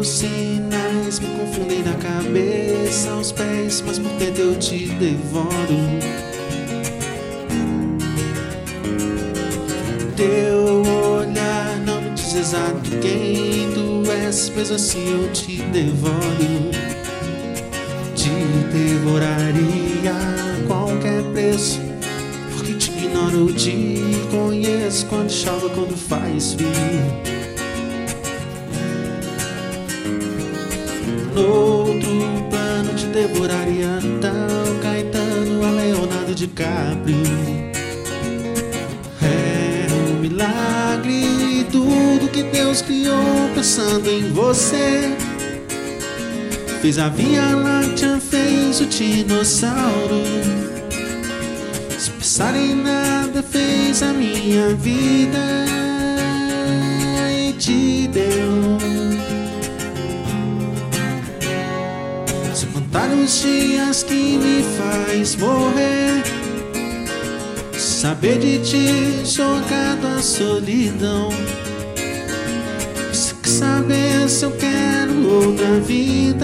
sinais me confundem na cabeça, aos pés, mas por dentro eu te devoro. Teu olhar não me diz exato quem tu és, mas assim eu te devoro. Te devoraria a qualquer preço, porque te ignoro, te conheço quando chove, quando faz frio. Noutro plano te devoraria tal Caetano a Leonardo DiCaprio. É um milagre tudo que Deus criou pensando em você. Fez a Via Láctea, fez o dinossauro. Se pensar em nada, fez a minha vida e te deu. Se contar os dias que me faz morrer, saber de ti jogado à solidão. Se quer saber se eu quero outra vida,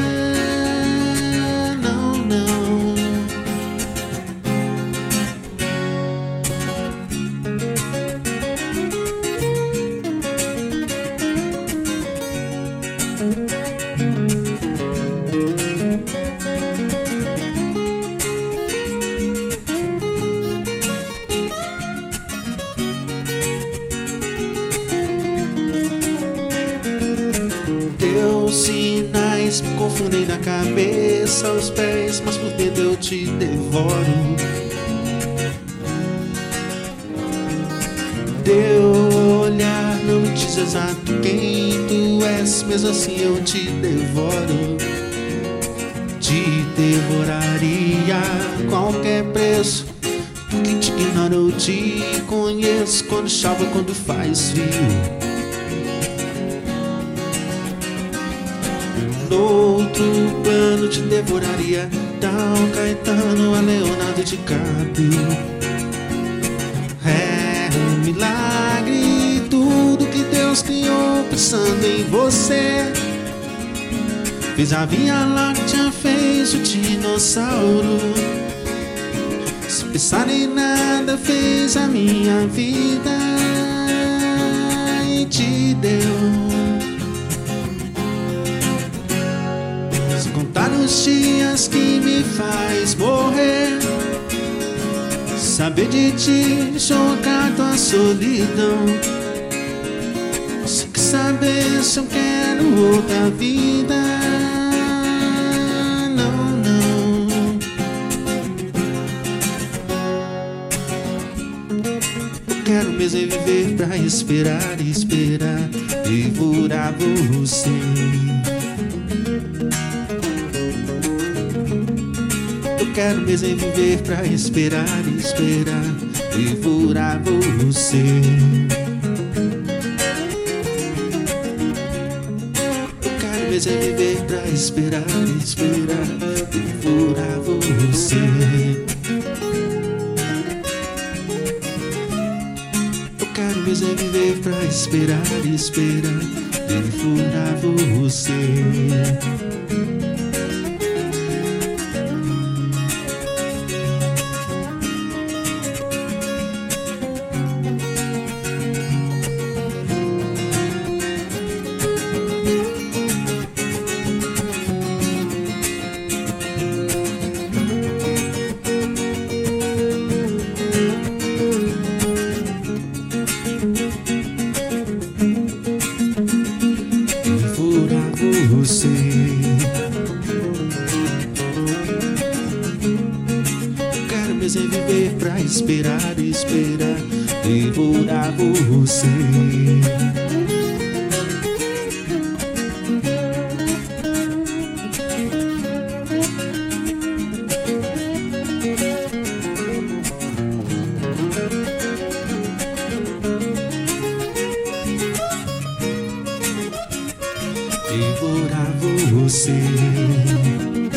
não, não. Teus sinais me confundem na cabeça, aos pés, mas por dentro eu te devoro. Teu olhar não me diz exato quem tu és, mesmo assim eu te devoro. Te devoraria a qualquer preço, porque te ignoro, te conheço quando chove, quando faz frio. Noutro plano te devoraria tal Caetano a Leonardo DiCaprio. É um milagre tudo que Deus criou pensando em você. Fez a Via Láctea, fez o dinossauro. Se pensar em nada, fez a minha vida e te deu. Se contar os dias que me faz morrer, saber de ti jogado à solidão. Se quer saber se eu quero outra vida, não, não. Eu quero mesmo é viver pra esperar, esperar, devorar você. Eu quero mesmo é viver pra esperar, esperar, devorar você. Eu quero mesmo é viver pra esperar, esperar, devorar você. Eu quero mesmo é viver pra esperar, esperar, devorar você. Você. Eu quero mesmo é viver pra esperar, esperar, devorar você. Devorar você.